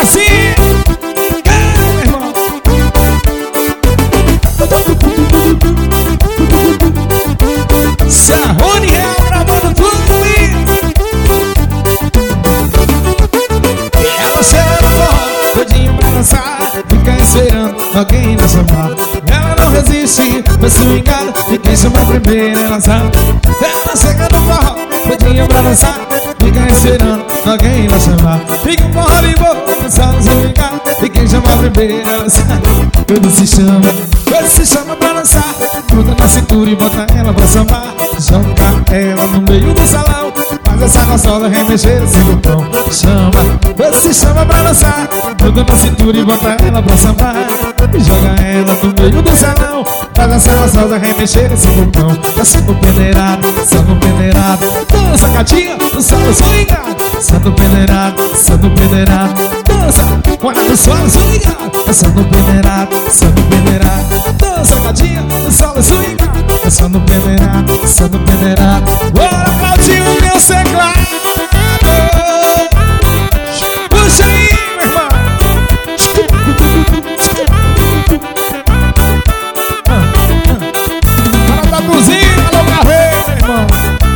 assim. Meu irmão. Sarrone Real gravando tudo comigo. E ela chega no forró, todinho pra dançar, fica esperando alguém na chamar. Ela não resiste, vai swingada, e quem chama primeiro ela sabe. Ela chega no forró, todinho pra dançar, fica esperando alguém na chamar. Fica um forró de boa, dançando swingada, e quem chama primeiro ela sabe. Tudo se chama pra dançar, gruda na cintura e bota ela pra sambar. Joga ela no meio do salão, faz essa gostosa remexer esse botão. Se chama pra dançar, gruda na cintura e bota ela pra sambar. Joga ela no meio do salão, faz essa gostosa remexer esse botão. Dança no peneirado, dança no peneirado, dança gatinha, dança no swingado. Dança no peneirado, dança no peneirado, dança, olha no solo swingado. Dança no peneirado, dança no peneirado, dança gatinha, dança no swingado. Dança no peneirado, dança no peneirado. Bora, Claudinho, meu teclado. Puxa aí, meu irmão. Para da cozinha, alô, carreira, meu irmão.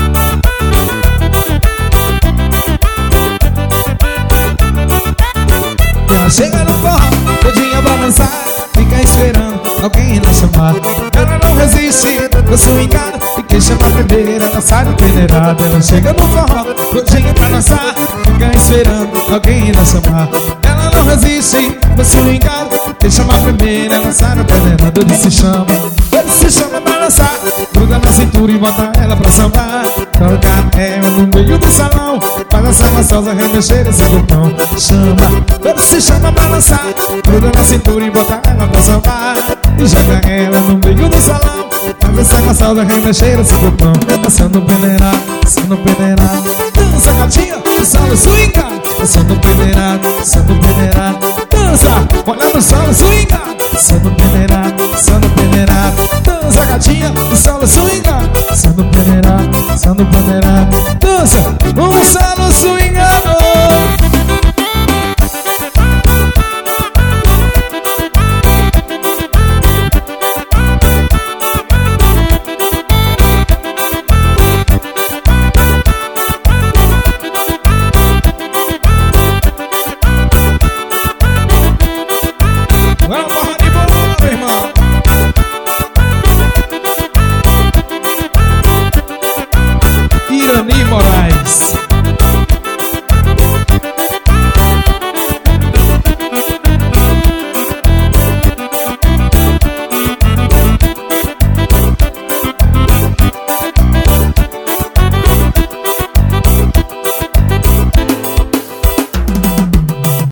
Ela chega no forró, todinha pra dançar, fica esperando alguém na chamar. Ela não resiste, eu sou engano, e quem chama a primeira dançar no peneirado. Ela chega no forró, todinha pra dançar, fica esperando alguém na chamar. Ela não resiste, eu sou engano, quem chama a primeira dançar no peneirado. Ele se chama pra dançar, gruda na cintura e bota ela pra sambar. Joga ela no meio do salão, faz essa gostosa remexer esse botão. Ele se chama pra dançar, gruda na cintura e bota ela pra sambar. E joga ela no meio do salão, faz essa gostosa remexer esse botão. Dança no peneirado, dança no peneirado, dança gatinha, dança no swingado. Dança no peneirado, dança no peneirado, dança, olha no solo swingado. Dança no peneirado, dança no peneirado, dança gatinha, dança no swingado. Dança no peneirado, dança no peneirado, dança,